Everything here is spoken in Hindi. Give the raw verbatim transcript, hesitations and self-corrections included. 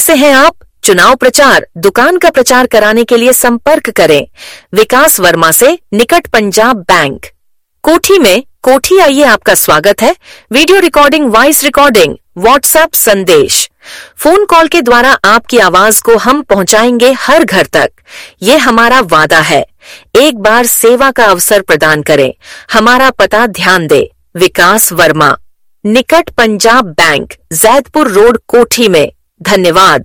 से हैं आप? चुनाव प्रचार, दुकान का प्रचार कराने के लिए संपर्क करें विकास वर्मा से, निकट पंजाब बैंक। कोठी में कोठी आइए, आपका स्वागत है। Video recording, voice recording, WhatsApp संदेश, फोन कॉल के द्वारा आपकी आवाज को हम पहुंचाएंगे हर घर तक। ये हमारा वादा है। एक बार सेवा का अवसर प्रदान करें। हमारा पता ध्यान दे, विकास वर्मा, निकट पंजाब बैंक, जैदपुर रोड, कोठी में। धन्यवाद।